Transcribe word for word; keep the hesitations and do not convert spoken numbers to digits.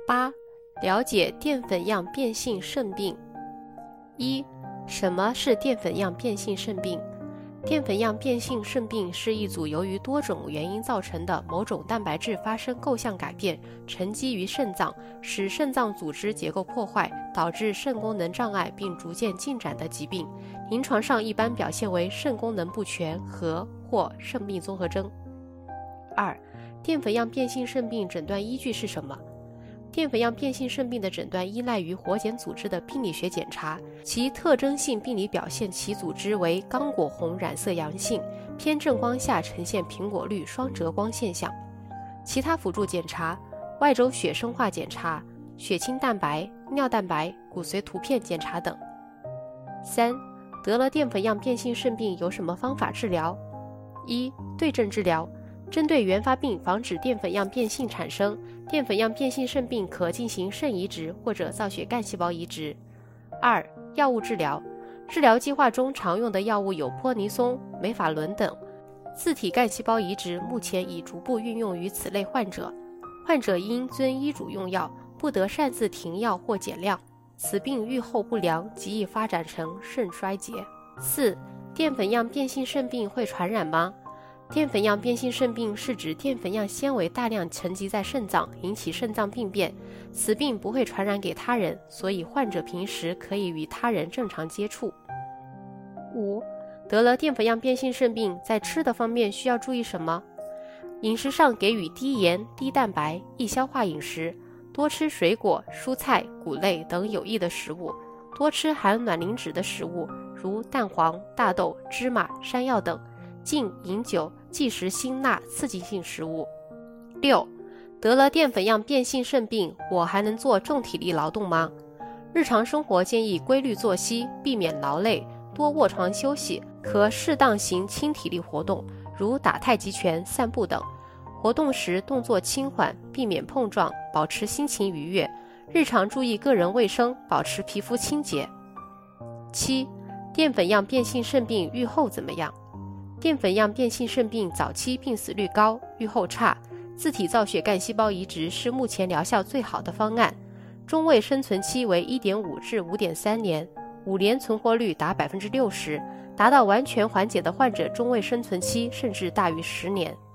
八、了解淀粉样变性肾病。一、什么是淀粉样变性肾病？淀粉样变性肾病是一组由于多种原因造成的某种蛋白质发生构象改变，沉积于肾脏，使肾脏组织结构破坏，导致肾功能障碍并逐渐进展的疾病。临床上一般表现为肾功能不全和或肾病综合征。二、淀粉样变性肾病诊断依据是什么？淀粉样变性肾病的诊断依赖于活检组织的病理学检查，其特征性病理表现其组织为刚果红染色阳性，偏正光下呈现苹果绿双折光现象。其他辅助检查，外周血生化检查、血清蛋白、尿蛋白、骨髓图片检查等。三、得了淀粉样变性肾病有什么方法治疗？一、对症治疗，针对原发病防止淀粉样变性产生，淀粉样变性肾病可进行肾移植或者造血干细胞移植。二、药物治疗，治疗计划中常用的药物有泼尼松、美法伦等。自体干细胞移植目前已逐步运用于此类患者，患者应遵医嘱用药，不得擅自停药或减量。此病预后不良，极易发展成肾衰竭。四、淀粉样变性肾病会传染吗？淀粉样变性肾病是指淀粉样纤维大量沉积在肾脏，引起肾脏病变。此病不会传染给他人，所以患者平时可以与他人正常接触。五、得了淀粉样变性肾病，在吃的方面需要注意什么？饮食上给予低盐、低蛋白、易消化饮食，多吃水果、蔬菜、谷类等有益的食物，多吃含卵磷脂的食物，如蛋黄、大豆、芝麻、山药等。禁饮酒，忌食辛辣刺激性食物。六、得了淀粉样变性肾病，我还能做重体力劳动吗？日常生活建议规律作息，避免劳累，多卧床休息，可适当行轻体力活动，如打太极拳、散步等。活动时动作轻缓，避免碰撞，保持心情愉悦。日常注意个人卫生，保持皮肤清洁。七、淀粉样变性肾病预后怎么样？淀粉样变性肾病早期病死率高，预后差，自体造血干细胞移植是目前疗效最好的方案，中位生存期为 一点五 至 五点三 年，五年存活率达 百分之六十， 达到完全缓解的患者中位生存期甚至大于十年。